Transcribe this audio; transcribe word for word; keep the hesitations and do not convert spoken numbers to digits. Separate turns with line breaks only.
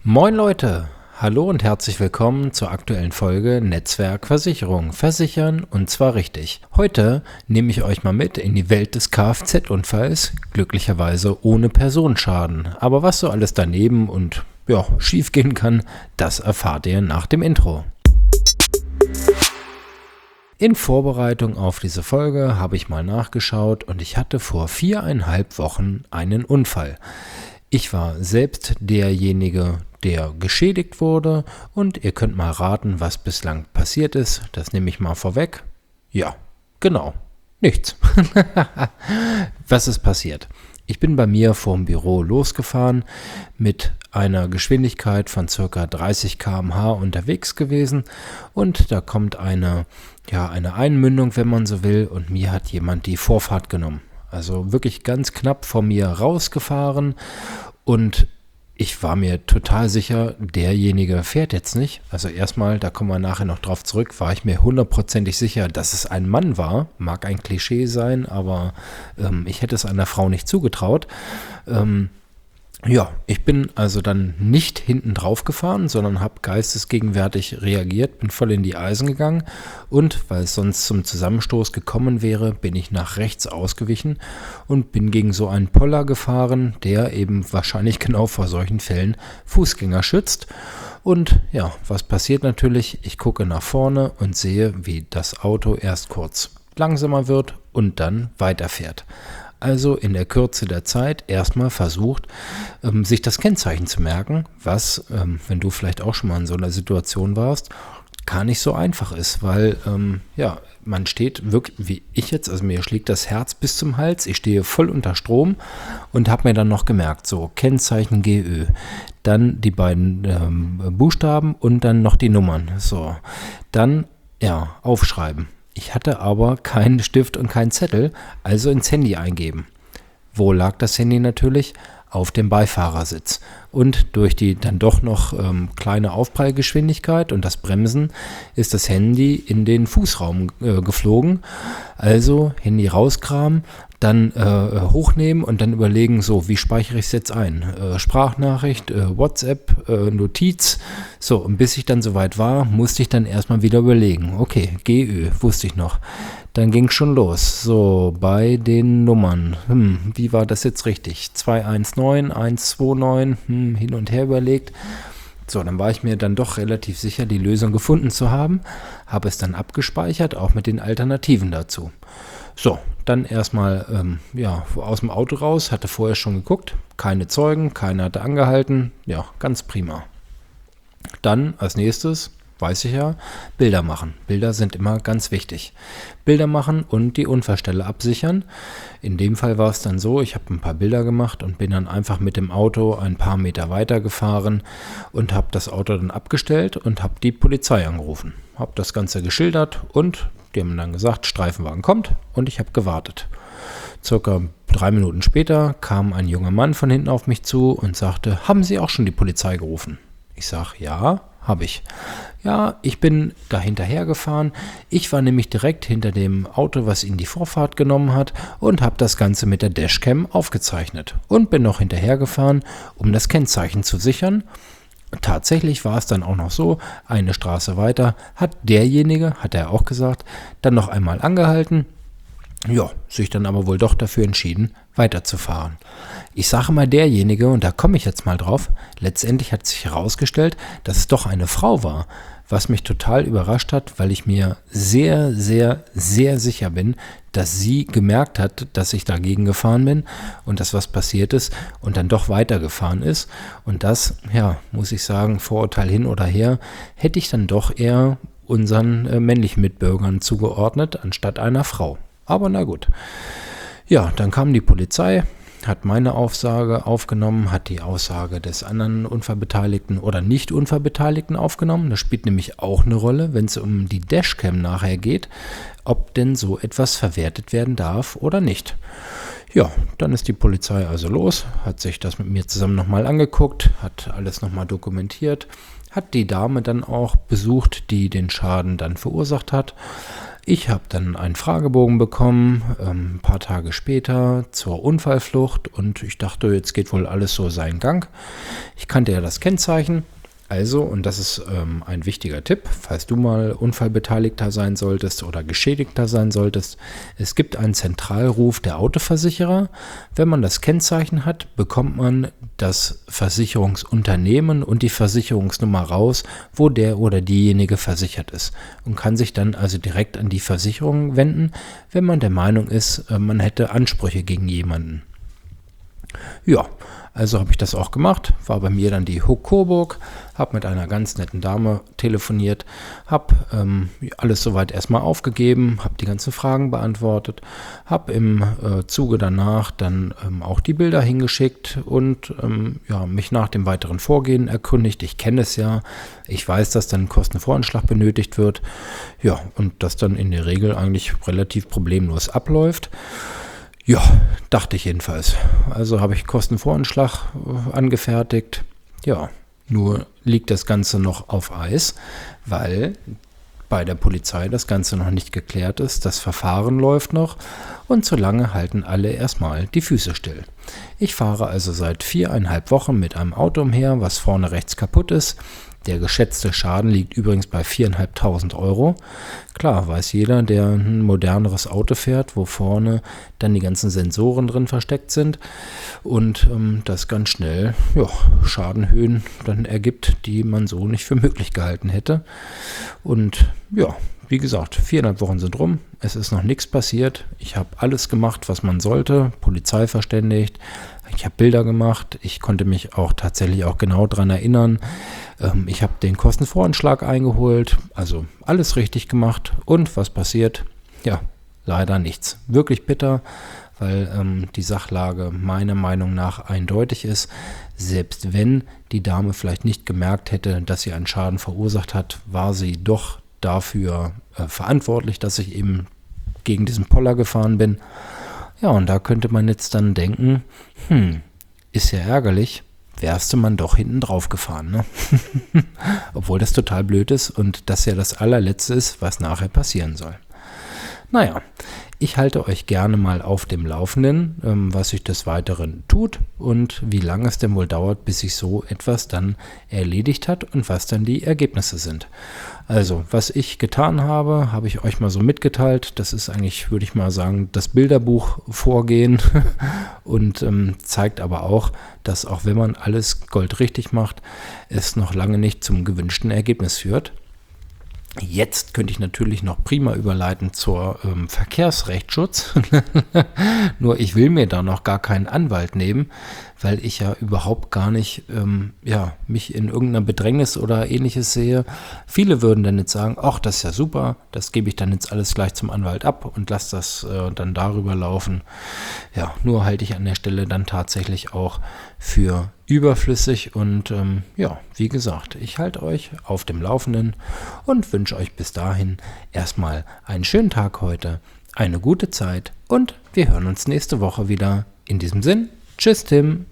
Moin Leute, hallo und herzlich willkommen zur aktuellen Folge Netzwerk Versicherung. Versichern und zwar richtig. Heute nehme ich euch mal mit in die Welt des Kfz-Unfalls, glücklicherweise ohne Personenschaden. Aber was so alles daneben und ja, schief gehen kann, das erfahrt ihr nach dem Intro. In Vorbereitung auf diese Folge habe ich mal nachgeschaut und ich hatte vor viereinhalb Wochen einen Unfall. Ich war selbst derjenige, der geschädigt wurde und ihr könnt mal raten, was bislang passiert ist. Das nehme ich mal vorweg. Ja, genau, nichts. Was ist passiert? Ich bin bei mir vorm Büro losgefahren, mit einer Geschwindigkeit von ca. dreißig Kilometer pro Stunde unterwegs gewesen und da kommt eine, ja, eine Einmündung, wenn man so will, und mir hat jemand die Vorfahrt genommen. Also wirklich ganz knapp vor mir rausgefahren und ich war mir total sicher, derjenige fährt jetzt nicht. Also erstmal, da kommen wir nachher noch drauf zurück, war ich mir hundertprozentig sicher, dass es ein Mann war. Mag ein Klischee sein, aber ähm, ich hätte es einer Frau nicht zugetraut. Ähm, Ja, ich bin also dann nicht hinten drauf gefahren, sondern habe geistesgegenwärtig reagiert, bin voll in die Eisen gegangen und, weil es sonst zum Zusammenstoß gekommen wäre, bin ich nach rechts ausgewichen und bin gegen so einen Poller gefahren, der eben wahrscheinlich genau vor solchen Fällen Fußgänger schützt. Und ja, was passiert natürlich? Ich gucke nach vorne und sehe, wie das Auto erst kurz langsamer wird und dann weiterfährt. Also in der Kürze der Zeit erstmal versucht, ähm, sich das Kennzeichen zu merken, was, ähm, wenn du vielleicht auch schon mal in so einer Situation warst, gar nicht so einfach ist, weil ähm, ja, man steht wirklich, wie ich jetzt, also mir schlägt das Herz bis zum Hals, ich stehe voll unter Strom und habe mir dann noch gemerkt, so Kennzeichen G Ö, dann die beiden ähm, Buchstaben und dann noch die Nummern, so, dann ja, aufschreiben. Ich hatte aber keinen Stift und keinen Zettel, also ins Handy eingeben. Wo lag das Handy natürlich? Auf dem Beifahrersitz. Und durch die dann doch noch ähm, kleine Aufprallgeschwindigkeit und das Bremsen ist das Handy in den Fußraum äh, geflogen. Also Handy rauskramen, dann äh, hochnehmen und dann überlegen, so, wie speichere ich es jetzt ein? Äh, Sprachnachricht, äh, WhatsApp, äh, Notiz. So, und bis ich dann soweit war, musste ich dann erstmal wieder überlegen. Okay, G Ö, wusste ich noch. Dann ging es schon los. So, bei den Nummern. Hm, wie war das jetzt richtig? zwei eins neun, eins zwei neun, hm, hin und her überlegt. So, dann war ich mir dann doch relativ sicher, die Lösung gefunden zu haben. Habe es dann abgespeichert, auch mit den Alternativen dazu. So, dann erstmal ähm, ja, aus dem Auto raus, hatte vorher schon geguckt. Keine Zeugen, keiner hatte angehalten. Ja, ganz prima. Dann als nächstes, weiß ich ja, Bilder machen. Bilder sind immer ganz wichtig. Bilder machen und die Unfallstelle absichern. In dem Fall war es dann so, ich habe ein paar Bilder gemacht und bin dann einfach mit dem Auto ein paar Meter weiter gefahren und habe das Auto dann abgestellt und habe die Polizei angerufen. Habe das Ganze geschildert und die haben dann gesagt, Streifenwagen kommt, und ich habe gewartet. Circa drei Minuten später kam ein junger Mann von hinten auf mich zu und sagte, haben Sie auch schon die Polizei gerufen? Ich sage, ja, habe ich. Ja, ich bin da hinterher gefahren. Ich war nämlich direkt hinter dem Auto, was Ihnen die Vorfahrt genommen hat, und habe das Ganze mit der Dashcam aufgezeichnet und bin noch hinterher gefahren, um das Kennzeichen zu sichern. Tatsächlich war es dann auch noch so, eine Straße weiter hat derjenige, hat er auch gesagt, dann noch einmal angehalten, ja, sich dann aber wohl doch dafür entschieden, weiterzufahren. Ich sage mal derjenige, und da komme ich jetzt mal drauf, letztendlich hat sich herausgestellt, dass es doch eine Frau war, was mich total überrascht hat, weil ich mir sehr, sehr, sehr sicher bin, dass sie gemerkt hat, dass ich dagegen gefahren bin und dass was passiert ist und dann doch weitergefahren ist. Und das, ja, muss ich sagen, Vorurteil hin oder her, hätte ich dann doch eher unseren äh, männlichen Mitbürgern zugeordnet, anstatt einer Frau. Aber na gut. Ja, dann kam die Polizei, hat meine Aussage aufgenommen, hat die Aussage des anderen Unfallbeteiligten oder Nicht-Unfallbeteiligten aufgenommen. Das spielt nämlich auch eine Rolle, wenn es um die Dashcam nachher geht, ob denn so etwas verwertet werden darf oder nicht. Ja, dann ist die Polizei also los, hat sich das mit mir zusammen nochmal angeguckt, hat alles nochmal dokumentiert, hat die Dame dann auch besucht, die den Schaden dann verursacht hat. Ich habe dann einen Fragebogen bekommen, ähm, ein paar Tage später zur Unfallflucht und ich dachte, jetzt geht wohl alles so seinen Gang. Ich kannte ja das Kennzeichen. Also, und das ist ähm, ein wichtiger Tipp, falls du mal Unfallbeteiligter sein solltest oder Geschädigter sein solltest, es gibt einen Zentralruf der Autoversicherer. Wenn man das Kennzeichen hat, bekommt man das Versicherungsunternehmen und die Versicherungsnummer raus, wo der oder diejenige versichert ist und kann sich dann also direkt an die Versicherung wenden, wenn man der Meinung ist, äh, man hätte Ansprüche gegen jemanden. Ja, also habe ich das auch gemacht, war bei mir dann die Huck Coburg, habe mit einer ganz netten Dame telefoniert, habe ähm, alles soweit erstmal aufgegeben, habe die ganzen Fragen beantwortet, habe im äh, Zuge danach dann ähm, auch die Bilder hingeschickt und ähm, ja, mich nach dem weiteren Vorgehen erkundigt. Ich kenne es ja, ich weiß, dass dann ein Kostenvoranschlag benötigt wird, ja, und das dann in der Regel eigentlich relativ problemlos abläuft. Ja, dachte ich jedenfalls. Also habe ich Kostenvoranschlag äh, angefertigt. Ja, nur liegt das Ganze noch auf Eis, weil bei der Polizei das Ganze noch nicht geklärt ist. Das Verfahren läuft noch und solange halten alle erstmal die Füße still. Ich fahre also seit viereinhalb Wochen mit einem Auto umher, was vorne rechts kaputt ist. Der geschätzte Schaden liegt übrigens bei viertausendfünfhundert Euro. Klar, weiß jeder, der ein moderneres Auto fährt, wo vorne dann die ganzen Sensoren drin versteckt sind und ähm, das ganz schnell ja, Schadenhöhen dann ergibt, die man so nicht für möglich gehalten hätte. Und ja, wie gesagt, viereinhalb Wochen sind rum, es ist noch nichts passiert. Ich habe alles gemacht, was man sollte, Polizei verständigt, ich habe Bilder gemacht, ich konnte mich auch tatsächlich auch genau daran erinnern. Ähm, ich habe den Kostenvoranschlag eingeholt, also alles richtig gemacht. Und was passiert? Ja, leider nichts. Wirklich bitter, weil ähm, die Sachlage meiner Meinung nach eindeutig ist. Selbst wenn die Dame vielleicht nicht gemerkt hätte, dass sie einen Schaden verursacht hat, war sie doch dafür äh, verantwortlich, dass ich eben gegen diesen Poller gefahren bin. Ja, und da könnte man jetzt dann denken, hm, ist ja ärgerlich, wärst du man doch hinten drauf gefahren, ne? Obwohl das total blöd ist und das ja das allerletzte ist, was nachher passieren soll. Naja, ich halte euch gerne mal auf dem Laufenden, ähm, was sich des Weiteren tut und wie lange es denn wohl dauert, bis sich so etwas dann erledigt hat und was dann die Ergebnisse sind. Also, was ich getan habe, habe ich euch mal so mitgeteilt. Das ist eigentlich, würde ich mal sagen, das Bilderbuch-Vorgehen und ähm, zeigt aber auch, dass auch wenn man alles goldrichtig macht, es noch lange nicht zum gewünschten Ergebnis führt. Jetzt könnte ich natürlich noch prima überleiten zur ähm, Verkehrsrechtsschutz. Nur ich will mir da noch gar keinen Anwalt nehmen, weil ich ja überhaupt gar nicht ähm, ja, mich in irgendeiner Bedrängnis oder ähnliches sehe. Viele würden dann jetzt sagen, ach, das ist ja super, das gebe ich dann jetzt alles gleich zum Anwalt ab und lasse das äh, dann darüber laufen. Ja, nur halte ich an der Stelle dann tatsächlich auch für überflüssig und ähm, ja, wie gesagt, ich halte euch auf dem Laufenden und wünsche euch bis dahin erstmal einen schönen Tag heute, eine gute Zeit und wir hören uns nächste Woche wieder. In diesem Sinn, tschüss Tim.